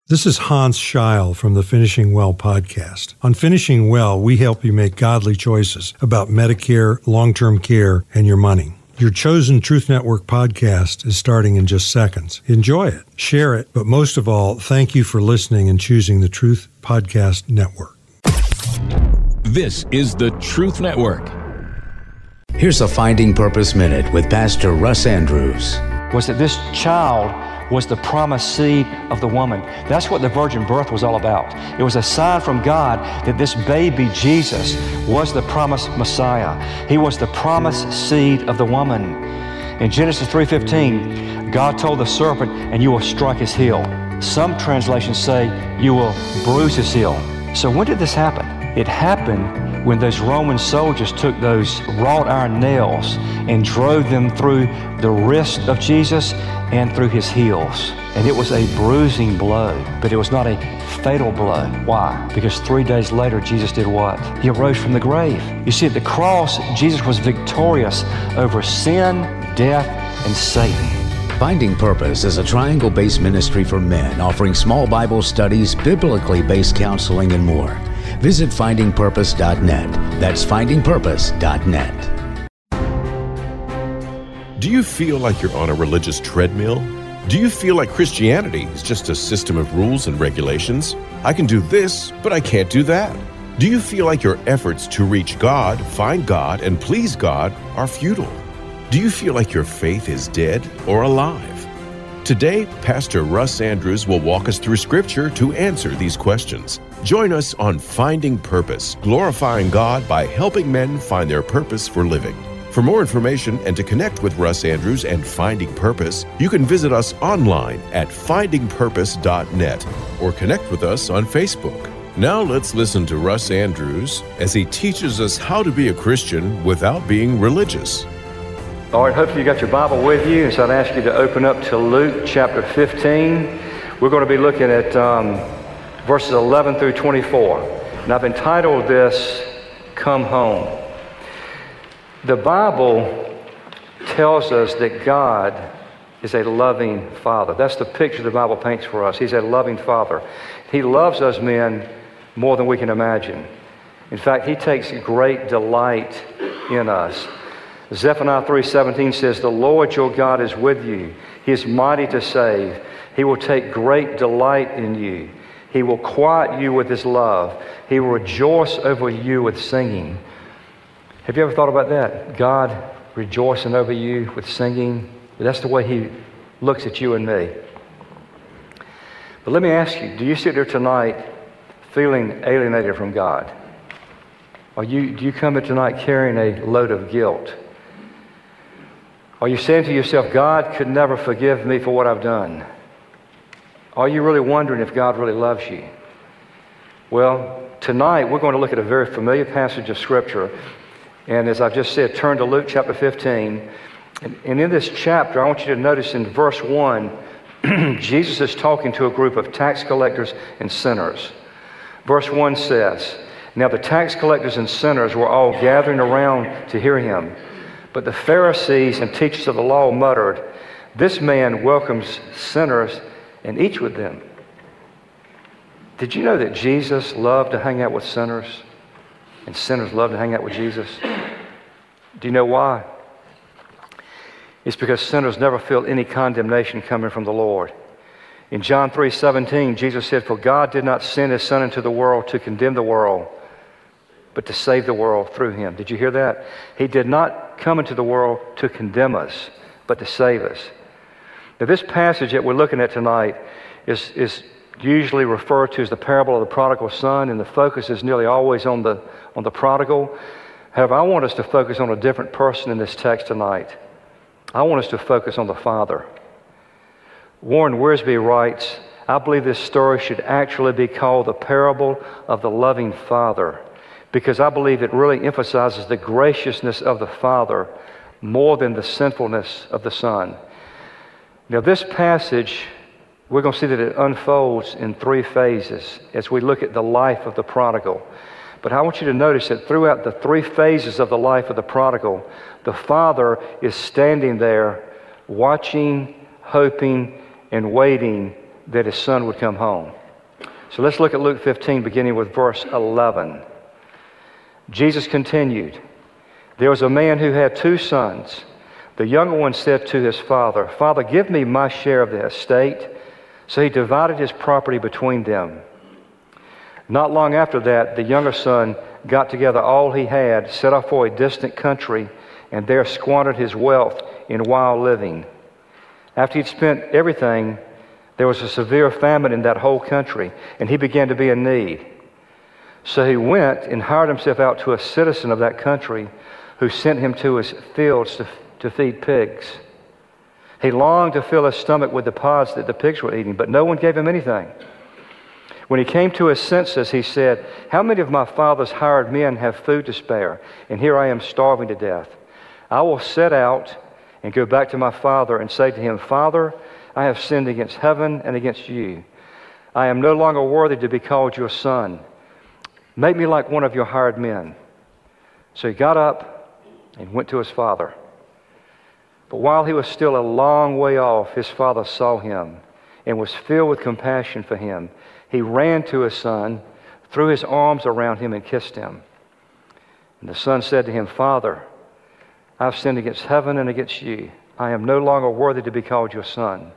This is Hans Scheil from the Finishing Well podcast. On Finishing Well, we help you make godly choices about Medicare, long-term care, and your money. Your chosen Truth Network podcast is starting in just seconds. Enjoy it, share it, but most of all, thank you for listening and choosing the Truth Podcast Network. This is the Truth Network. Here's a Finding Purpose Minute with Pastor Russ Andrews. Was that this child was the promised seed of the woman. That's what the virgin birth was all about. It was a sign from God that this baby Jesus was the promised Messiah. He was the promised seed of the woman. In Genesis 3:15, God told the serpent, and you will strike his heel. Some translations say, you will bruise his heel. So when did this happen? It happened when those Roman soldiers took those wrought iron nails and drove them through the wrist of Jesus and through his heels. And it was a bruising blow, but it was not a fatal blow. Why? Because 3 days later, Jesus did what? He arose from the grave. You see, at the cross, Jesus was victorious over sin, death, and Satan. Finding Purpose is a triangle-based ministry for men offering small Bible studies, biblically based counseling, and more. Visit findingpurpose.net. That's findingpurpose.net. Do you feel like you're on a religious treadmill? Do you feel like Christianity is just a system of rules and regulations? I can do this, but I can't do that. Do you feel like your efforts to reach God, find God, and please God are futile? Do you feel like your faith is dead or alive? Today, Pastor Russ Andrews will walk us through Scripture to answer these questions. Join us on Finding Purpose, glorifying God by helping men find their purpose for living. For more information and to connect with Russ Andrews and Finding Purpose, you can visit us online at findingpurpose.net or connect with us on Facebook. Now let's listen to Russ Andrews as he teaches us how to be a Christian without being religious. All right, hopefully you got your Bible with you, so I'd ask you to open up to Luke chapter 15. We're going to be looking at verses 11 through 24. And I've entitled this, Come Home. The Bible tells us that God is a loving Father. That's the picture the Bible paints for us. He's a loving Father. He loves us men more than we can imagine. In fact, He takes great delight in us. Zephaniah 3:17 says, the Lord your God is with you. He is mighty to save. He will take great delight in you. He will quiet you with His love. He will rejoice over you with singing. Have you ever thought about that? God rejoicing over you with singing. That's the way He looks at you and me. But let me ask you, do you sit there tonight feeling alienated from God? Do you come here tonight carrying a load of guilt? Are you saying to yourself, God could never forgive me for what I've done? Are you really wondering if God really loves you? Well, tonight we're going to look at a very familiar passage of Scripture. And as I've just said, turn to Luke chapter 15. And in this chapter, I want you to notice in verse 1, Jesus is talking to a group of tax collectors and sinners. Verse 1 says, now the tax collectors and sinners were all gathering around to hear him. But the Pharisees and teachers of the law muttered, this man welcomes sinners and eats with them. Did you know that Jesus loved to hang out with sinners? And sinners love to hang out with Jesus? Do you know why? It's because sinners never feel any condemnation coming from the Lord. In John 3:17, Jesus said, for God did not send His Son into the world to condemn the world, but to save the world through Him. Did you hear that? He did not come into the world to condemn us, but to save us. Now, this passage that we're looking at tonight is usually referred to as the parable of the prodigal son, and the focus is nearly always on the prodigal. However, I want us to focus on a different person in this text tonight. I want us to focus on the Father. Warren Wiersbe writes, I believe this story should actually be called the parable of the loving Father, because I believe it really emphasizes the graciousness of the Father more than the sinfulness of the Son. Now, this passage, we're going to see that it unfolds in three phases as we look at the life of the prodigal. But I want you to notice that throughout the three phases of the life of the prodigal, the Father is standing there watching, hoping, and waiting that his son would come home. So let's look at Luke 15, beginning with verse 11. Jesus continued, "There was a man who had 2 sons. The younger one said to his father, 'Father, give me my share of the estate.' So he divided his property between them. Not long after that, the younger son got together all he had, set off for a distant country, and there squandered his wealth in wild living. After he'd spent everything, there was a severe famine in that whole country, and he began to be in need. So he went and hired himself out to a citizen of that country, who sent him to his fields to feed pigs. He longed to fill his stomach with the pods that the pigs were eating, but no one gave him anything. When he came to his senses, he said, 'How many of my father's hired men have food to spare, and here I am starving to death? I will set out and go back to my father and say to him, Father, I have sinned against heaven and against you. I am no longer worthy to be called your son. Make me like one of your hired men.' So he got up and went to his father. But while he was still a long way off, his father saw him and was filled with compassion for him. He ran to his son, threw his arms around him, and kissed him. And the son said to him, 'Father, I have sinned against heaven and against you. I am no longer worthy to be called your son.'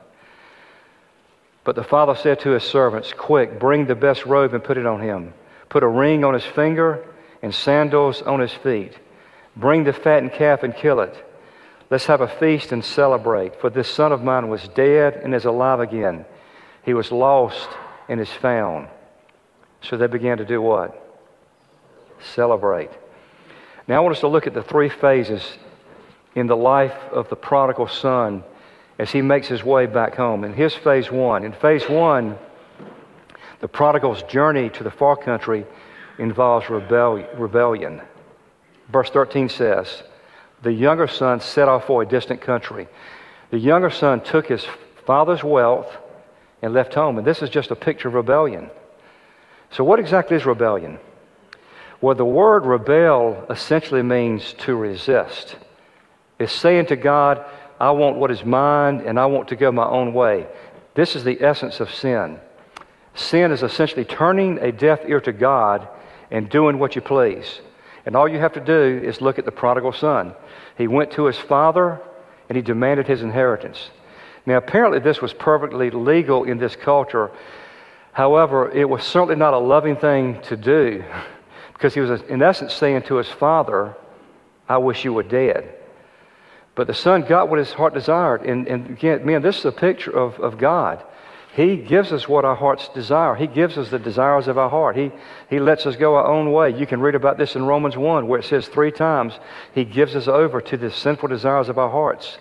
But the father said to his servants, 'Quick, bring the best robe and put it on him. Put a ring on his finger and sandals on his feet. Bring the fattened calf and kill it. Let's have a feast and celebrate, for this son of mine was dead and is alive again. He was lost and is found.' So they began to do what? Celebrate. Now I want us to look at the 3 phases in the life of the prodigal son as he makes his way back home. And here's phase 1. In phase 1, the prodigal's journey to the far country involves rebellion. Verse 13 says, the younger son set off for a distant country. The younger son took his father's wealth and left home. And this is just a picture of rebellion. So what exactly is rebellion? Well, the word rebel essentially means to resist. It's saying to God, I want what is mine and I want to go my own way. This is the essence of sin. Sin is essentially turning a deaf ear to God and doing what you please. And all you have to do is look at the prodigal son. He went to his father and he demanded his inheritance. Now, apparently this was perfectly legal in this culture. However, it was certainly not a loving thing to do, because he was, in essence, saying to his father, I wish you were dead. But the son got what his heart desired. And again, man, this is a picture of God. He gives us what our hearts desire. He gives us the desires of our heart. He lets us go our own way. You can read about this in Romans 1, where it says 3 times he gives us over to the sinful desires of our hearts.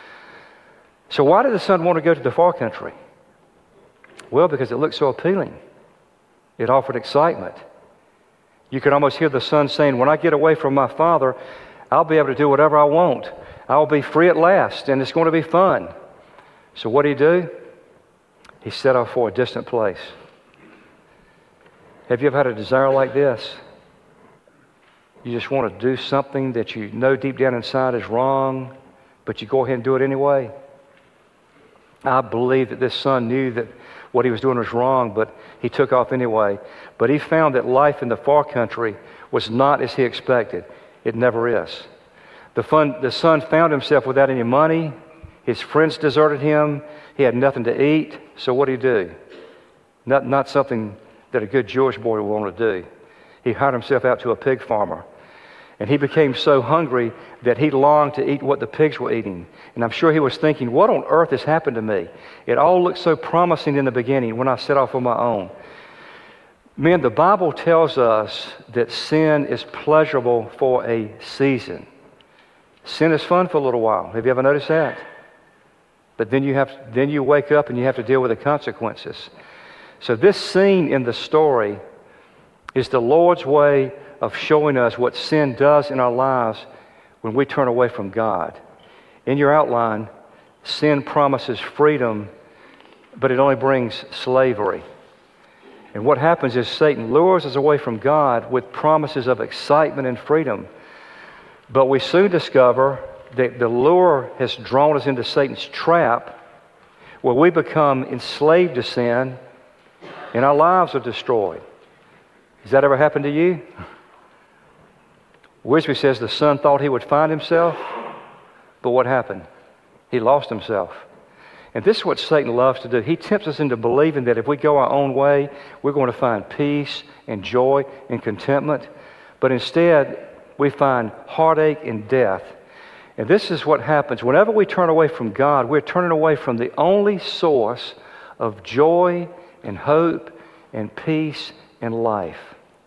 So why did the son want to go to the far country? Well, because it looked so appealing. It offered excitement. You could almost hear the son saying, when I get away from my father, I'll be able to do whatever I want. I'll be free at last, and it's going to be fun. So what did he do? He set off for a distant place. Have you ever had a desire like this? You just want to do something that you know deep down inside is wrong, but you go ahead and do it anyway? I believe that this son knew that what he was doing was wrong, but he took off anyway. But he found that life in the far country was not as he expected. It never is. The son found himself without any money. His friends deserted him. He had nothing to eat. So what did he do? Not something that a good Jewish boy would want to do. He hired himself out to a pig farmer. And he became so hungry that he longed to eat what the pigs were eating. And I'm sure he was thinking, what on earth has happened to me? It all looked so promising in the beginning when I set off on my own. Man, the Bible tells us that sin is pleasurable for a season. Sin is fun for a little while. Have you ever noticed that? But then you wake up and you have to deal with the consequences. So this scene in the story is the Lord's way of showing us what sin does in our lives when we turn away from God. In your outline, sin promises freedom, but it only brings slavery. And what happens is Satan lures us away from God with promises of excitement and freedom. But we soon discover that the lure has drawn us into Satan's trap, where we become enslaved to sin and our lives are destroyed. Has that ever happened to you? Wiersbe says the son thought he would find himself, but what happened? He lost himself. And this is what Satan loves to do. He tempts us into believing that if we go our own way, we're going to find peace and joy and contentment. But instead, we find heartache and death. And this is what happens. Whenever we turn away from God, we're turning away from the only source of joy and hope and peace and life.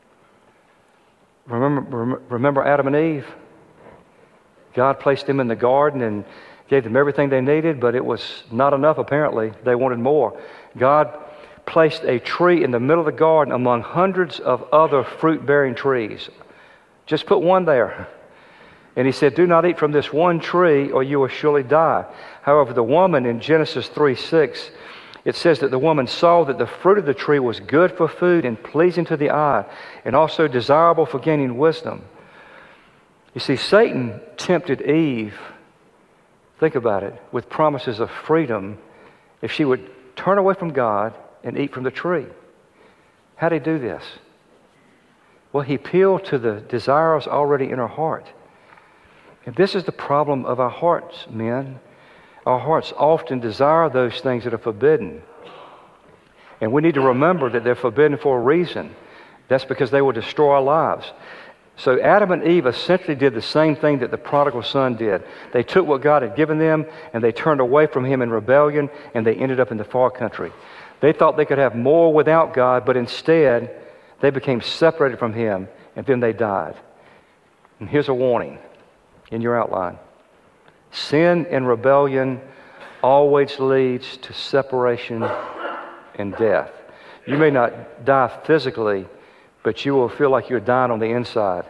Remember Adam and Eve? God placed them in the garden and gave them everything they needed, but it was not enough apparently. They wanted more. God placed a tree in the middle of the garden among hundreds of other fruit-bearing trees. Just put one there. And he said, do not eat from this one tree or you will surely die. However, the woman in Genesis 3:6, it says that the woman saw that the fruit of the tree was good for food and pleasing to the eye and also desirable for gaining wisdom. You see, Satan tempted Eve, think about it, with promises of freedom if she would turn away from God and eat from the tree. How did he do this? Well, he appealed to the desires already in her heart. And this is the problem of our hearts, men. Our hearts often desire those things that are forbidden. And we need to remember that they're forbidden for a reason. That's because they will destroy our lives. So Adam and Eve essentially did the same thing that the prodigal son did. They took what God had given them and they turned away from Him in rebellion and they ended up in the far country. They thought they could have more without God, but instead they became separated from Him and then they died. And here's a warning in your outline. Sin and rebellion always leads to separation and death. You may not die physically, but you will feel like you're dying on the inside.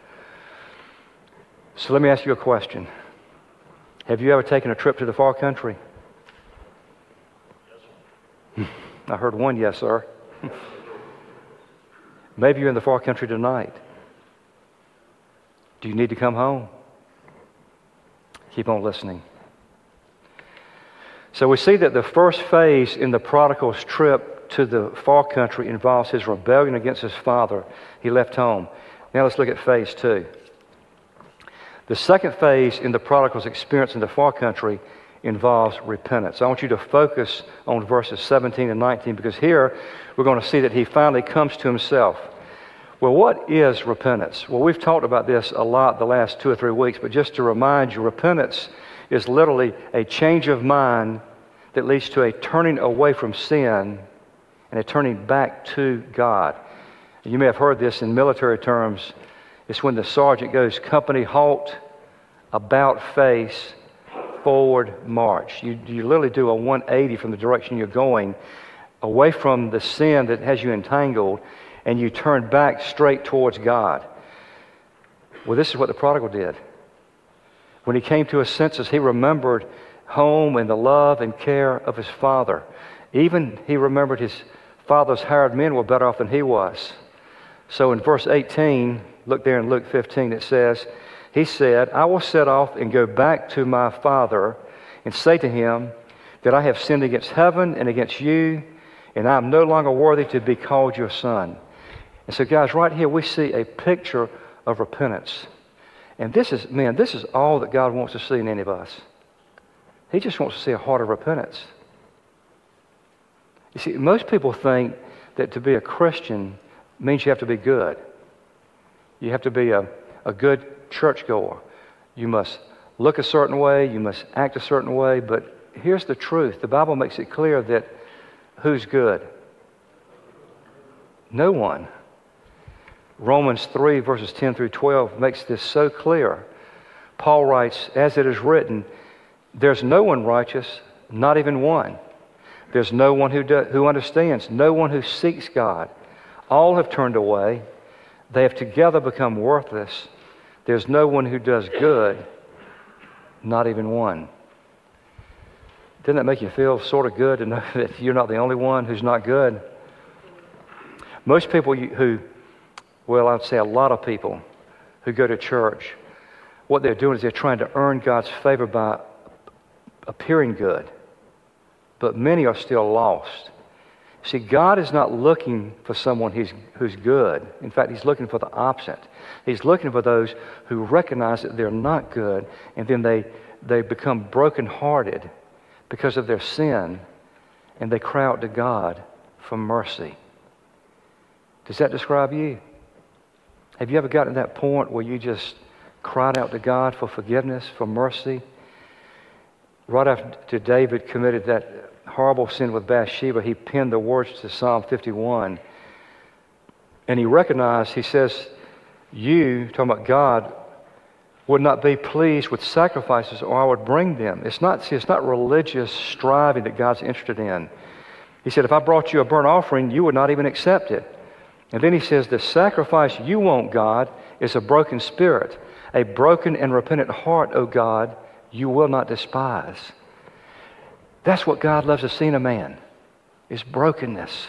So let me ask you a question. Have you ever taken a trip to the far country? Yes, sir. I heard one yes, sir. Maybe you're in the far country tonight. Do you need to come home? Keep on listening. So we see that the first phase in the prodigal's trip to the far country involves his rebellion against his father. He left home. Now let's look at phase 2. The second phase in the prodigal's experience in the far country involves repentance. I want you to focus on verses 17 and 19 because here we're going to see that he finally comes to himself. Well, what is repentance? Well, we've talked about this a lot the last 2 or 3 weeks, but just to remind you, repentance is literally a change of mind that leads to a turning away from sin and a turning back to God. You may have heard this in military terms. It's when the sergeant goes, company halt, about face, forward march. You literally do a 180 from the direction you're going, away from the sin that has you entangled, and you turn back straight towards God. Well, this is what the prodigal did. When he came to his senses, he remembered home and the love and care of his father. Even he remembered his father's hired men were better off than he was. So in verse 18, look there in Luke 15, it says, he said, I will set off and go back to my father and say to him that I have sinned against heaven and against you, and I am no longer worthy to be called your son. And so, guys, right here we see a picture of repentance. And this is all that God wants to see in any of us. He just wants to see a heart of repentance. You see, most people think that to be a Christian means you have to be good. You have to be a good churchgoer. You must look a certain way. You must act a certain way. But here's the truth. The Bible makes it clear that who's good? No one. Romans 3 verses 10 through 12 makes this so clear. Paul writes, as it is written, there's no one righteous, not even one. There's no one who understands, no one who seeks God. All have turned away. They have together become worthless. There's no one who does good, not even one. Doesn't that make you feel sort of good to know that you're not the only one who's not good? Most people I'd say a lot of people who go to church, what they're doing is they're trying to earn God's favor by appearing good, but many are still lost. See, God is not looking for someone who's good. In fact, He's looking for the opposite. He's looking for those who recognize that they're not good, and then they become brokenhearted because of their sin, and they cry out to God for mercy. Does that describe you? Have you ever gotten to that point where you just cried out to God for forgiveness, for mercy? Right after David committed that horrible sin with Bathsheba, he penned the words to Psalm 51. And he recognized, he says, you, talking about God, would not be pleased with sacrifices, or I would bring them. It's not religious striving that God's interested in. He said, if I brought you a burnt offering, you would not even accept it. And then he says, the sacrifice you want, God, is a broken spirit. A broken and repentant heart, O God, you will not despise. That's what God loves to see in a man, is brokenness.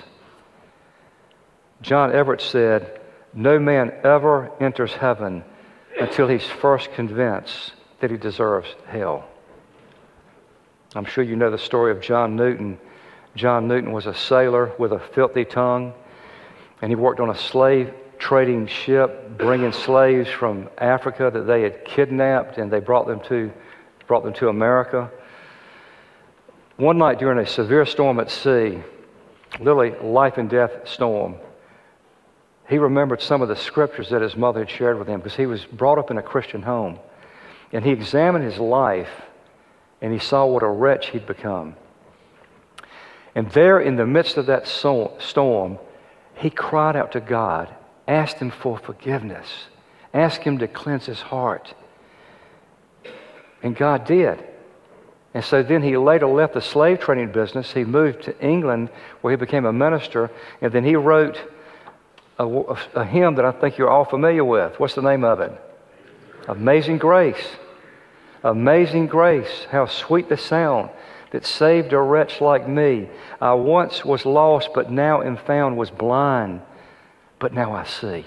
John Everett said, no man ever enters heaven until he's first convinced that he deserves hell. I'm sure you know the story of John Newton. John Newton was a sailor with a filthy tongue, and he worked on a slave trading ship, bringing slaves from Africa that they had kidnapped, and they brought them to America. One night during a severe storm at sea, literally life and death storm, he remembered some of the scriptures that his mother had shared with him, because he was brought up in a Christian home. And he examined his life, and he saw what a wretch he'd become. And there in the midst of that storm, he cried out to God, asked Him for forgiveness, asked Him to cleanse his heart. And God did. And so then he later left the slave trading business. He moved to England, where he became a minister, and then he wrote a hymn that I think you're all familiar with. What's the name of it? Amazing Grace. Amazing grace, how sweet the sound that saved a wretch like me. I once was lost, but now am found, was blind, but now I see.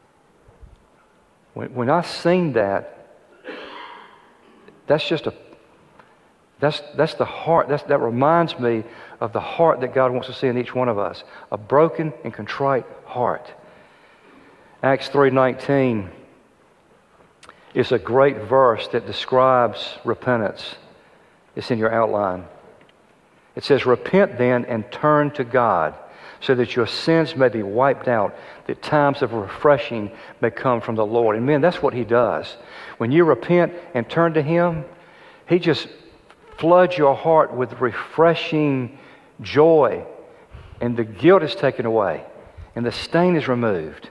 When I sing that, that's the heart. That reminds me of the heart that God wants to see in each one of us. A broken and contrite heart. Acts 3:19 is a great verse that describes repentance. It's in your outline. It says, repent then and turn to God, so that your sins may be wiped out, that times of refreshing may come from the Lord. And man, that's what He does. When you repent and turn to Him, He just floods your heart with refreshing joy, and the guilt is taken away, and the stain is removed.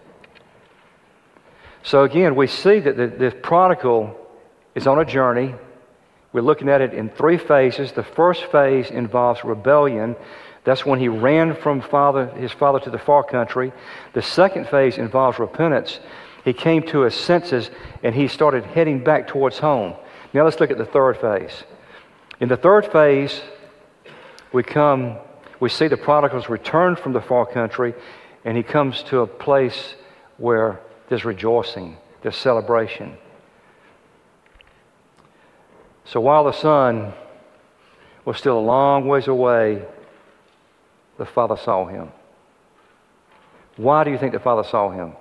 So again, we see that the prodigal is on a journey. We're looking at it in three phases. The first phase involves rebellion. That's when he ran from his father to the far country. The second phase involves repentance. He came to his senses, and he started heading back towards home. Now let's look at the third phase. In the third phase, we see the prodigal's return from the far country, and he comes to a place where there's rejoicing, there's celebration. So while the son was still a long ways away, the father saw him. Why do you think the father saw him?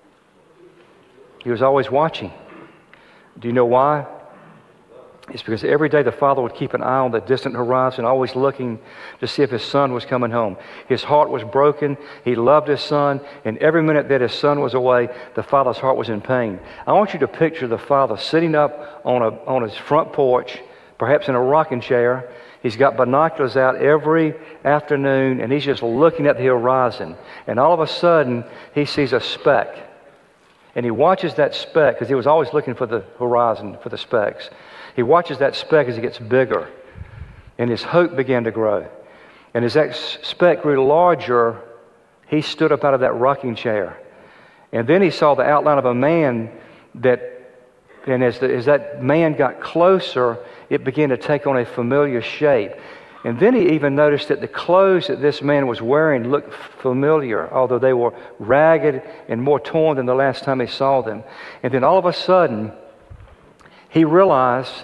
He was always watching. Do you know why? It's because every day the father would keep an eye on the distant horizon, always looking to see if his son was coming home. His heart was broken. He loved his son, and every minute that his son was away, the father's heart was in pain. I want you to picture the father sitting up on his front porch, perhaps in a rocking chair. He's got binoculars out every afternoon, and he's just looking at the horizon. And all of a sudden, he sees a speck. And he watches that speck, because he was always looking for the horizon, for the specks. He watches that speck as it gets bigger, and his hope began to grow. And as that speck grew larger, he stood up out of that rocking chair. And then he saw the outline of a man and as that man got closer, it began to take on a familiar shape. And then he even noticed that the clothes that this man was wearing looked familiar, although they were ragged and more torn than the last time he saw them. And then all of a sudden, he realized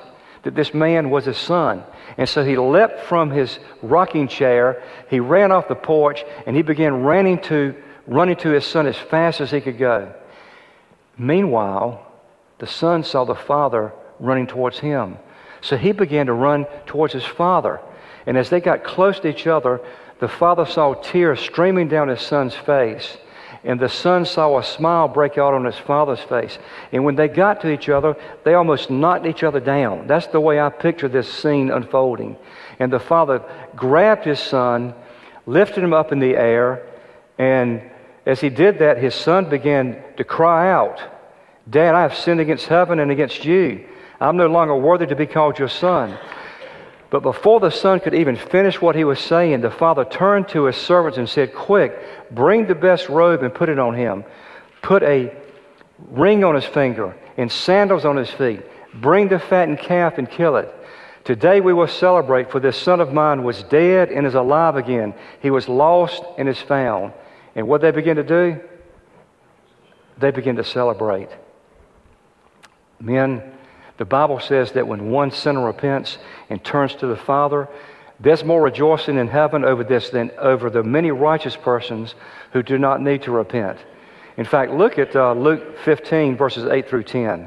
that this man was his son. And so he leapt from his rocking chair, he ran off the porch, and he began running to his son as fast as he could go. Meanwhile, the son saw the father running towards him. So he began to run towards his father. And as they got close to each other, the father saw tears streaming down his son's face. And the son saw a smile break out on his father's face. And when they got to each other, they almost knocked each other down. That's the way I picture this scene unfolding. And the father grabbed his son, lifted him up in the air, and as he did that, his son began to cry out, "Dad, I have sinned against heaven and against you. I'm no longer worthy to be called your son." But before the son could even finish what he was saying, the father turned to his servants and said, "Quick, bring the best robe and put it on him. Put a ring on his finger and sandals on his feet. Bring the fattened calf and kill it. Today we will celebrate, for this son of mine was dead and is alive again. He was lost and is found." And what they begin to do? They begin to celebrate. Men, the Bible says that when one sinner repents and turns to the Father, there's more rejoicing in heaven over this than over the many righteous persons who do not need to repent. In fact, look at Luke 15, verses 8 through 10.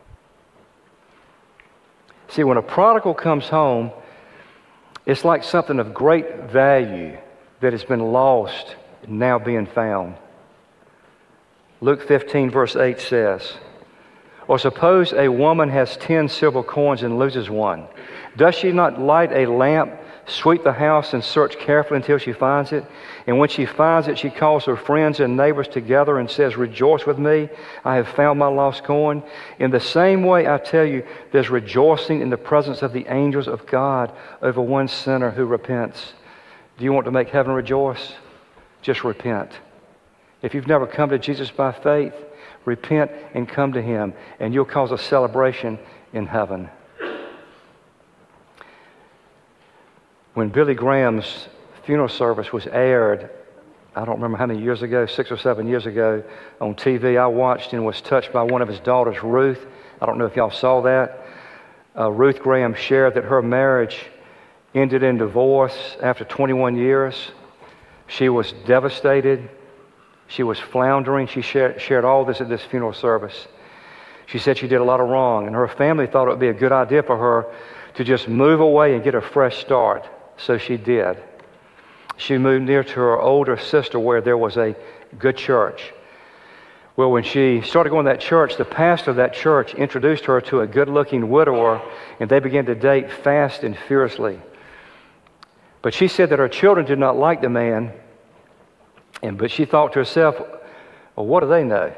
See, when a prodigal comes home, it's like something of great value that has been lost and now being found. Luke 15, verse 8 says, "Or suppose a woman has 10 silver coins and loses one. Does she not light a lamp, sweep the house, and search carefully until she finds it? And when she finds it, she calls her friends and neighbors together and says, 'Rejoice with me, I have found my lost coin.' In the same way, I tell you, there's rejoicing in the presence of the angels of God over one sinner who repents." Do you want to make heaven rejoice? Just repent. If you've never come to Jesus by faith, repent and come to Him, and you'll cause a celebration in heaven. When Billy Graham's funeral service was aired, I don't remember how many years ago, 6 or 7 years ago, on TV, I watched and was touched by one of his daughters, Ruth. I don't know if y'all saw that. Ruth Graham shared that her marriage ended in divorce after 21 years. She was devastated. She was floundering. She shared all this at this funeral service. She said she did a lot of wrong, and her family thought it would be a good idea for her to just move away and get a fresh start. So she did. She moved near to her older sister where there was a good church. Well, when she started going to that church, the pastor of that church introduced her to a good-looking widower, and they began to date fast and furiously. But she said that her children did not like the man, but she thought to herself, well, what do they know?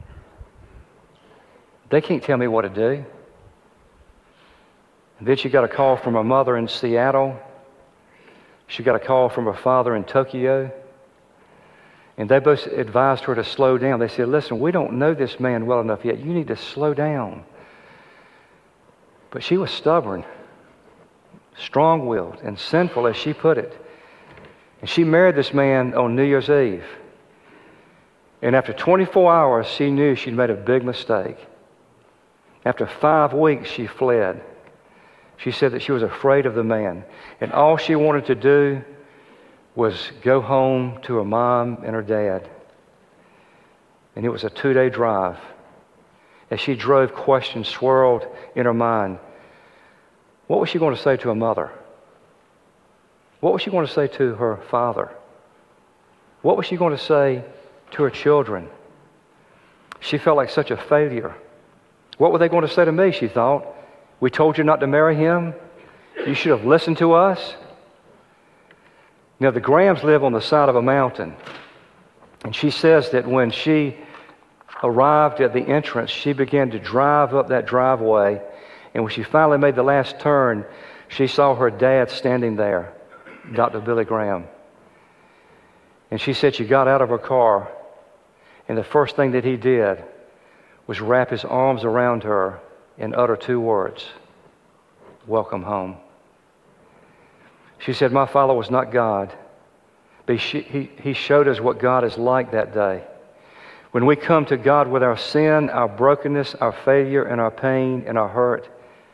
They can't tell me what to do. And then she got a call from her mother in Seattle. She got a call from her father in Tokyo. And they both advised her to slow down. They said, listen, we don't know this man well enough yet. You need to slow down. But she was stubborn, strong-willed, and sinful, as she put it. And she married this man on New Year's Eve. And after 24 hours, she knew she'd made a big mistake. After 5 weeks, she fled. She said that she was afraid of the man. And all she wanted to do was go home to her mom and her dad. And it was a 2-day drive. As she drove, questions swirled in her mind. What was she going to say to her mother? What was she going to say to her father? What was she going to say to her children? She felt like such a failure. What were they going to say to me, she thought? We told you not to marry him. You should have listened to us. Now, the Grahams live on the side of a mountain. And she says that when she arrived at the entrance, she began to drive up that driveway. And when she finally made the last turn, she saw her dad standing there, Dr. Billy Graham. And she said she got out of her car, and the first thing that he did was wrap his arms around her and utter 2 words, welcome home. She said, my father was not God, but he showed us what God is like that day. When we come to God with our sin, our brokenness, our failure, and our pain, and our hurt,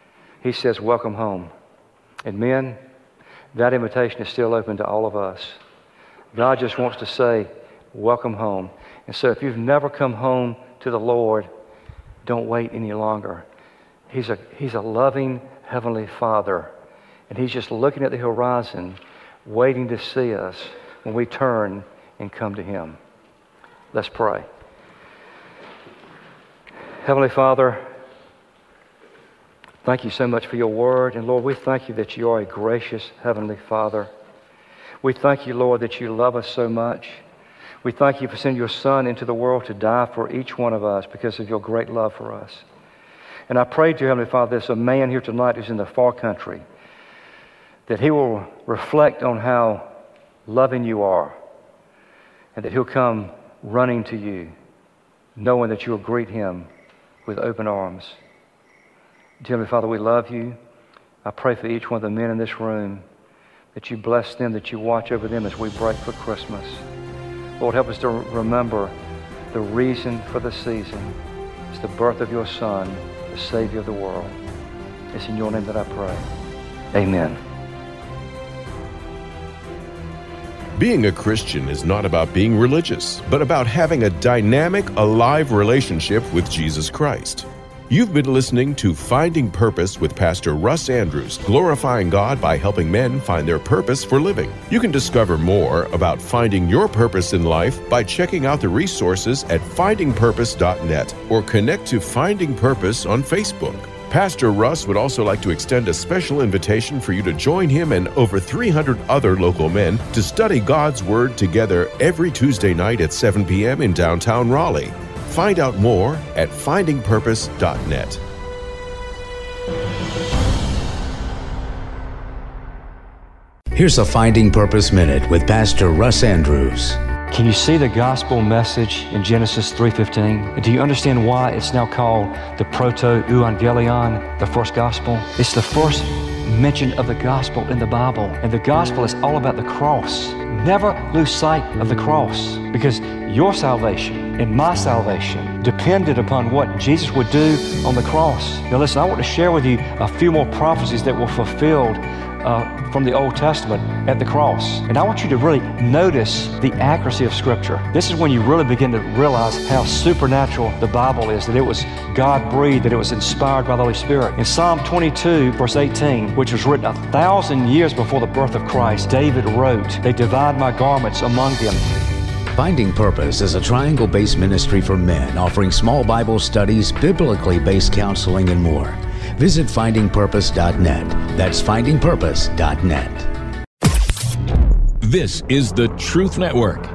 He says, welcome home. And men, that invitation is still open to all of us. God just wants to say, welcome home. And so if you've never come home to the Lord, don't wait any longer. He's a loving Heavenly Father, and He's just looking at the horizon, waiting to see us when we turn and come to Him. Let's pray. Heavenly Father, thank you so much for your word. And Lord, we thank you that you are a gracious Heavenly Father. We thank you, Lord, that you love us so much. We thank you for sending your Son into the world to die for each one of us because of your great love for us. And I pray to you, Heavenly Father, there's a man here tonight who's in the far country, that he will reflect on how loving you are, and that he'll come running to you, knowing that you'll greet him with open arms. Dear Heavenly Father, we love you. I pray for each one of the men in this room, that you bless them, that you watch over them as we break for Christmas. Lord, help us to remember the reason for the season. It's the birth of your Son, the Savior of the world. It's in your name that I pray. Amen. Being a Christian is not about being religious, but about having a dynamic, alive relationship with Jesus Christ. You've been listening to Finding Purpose with Pastor Russ Andrews, glorifying God by helping men find their purpose for living. You can discover more about finding your purpose in life by checking out the resources at findingpurpose.net or connect to Finding Purpose on Facebook. Pastor Russ would also like to extend a special invitation for you to join him and over 300 other local men to study God's Word together every Tuesday night at 7 p.m. in downtown Raleigh. Find out more at findingpurpose.net. Here's a Finding Purpose Minute with Pastor Russ Andrews. Can you see the gospel message in Genesis 3:15? Do you understand why it's now called the Proto-Evangelion, the first gospel? It's the first mention of the gospel in the Bible. And the gospel is all about the cross. Never lose sight of the cross, because your salvation and my salvation depended upon what Jesus would do on the cross. Now listen, I want to share with you a few more prophecies that were fulfilled from the Old Testament at the cross. And I want you to really notice the accuracy of Scripture. This is when you really begin to realize how supernatural the Bible is, that it was God-breathed, that it was inspired by the Holy Spirit. In Psalm 22, verse 18, which was written 1,000 years before the birth of Christ, David wrote, "They divide my garments among them." Finding Purpose is a triangle-based ministry for men offering small Bible studies, biblically based counseling, and more. Visit findingpurpose.net. That's findingpurpose.net. This is the Truth Network.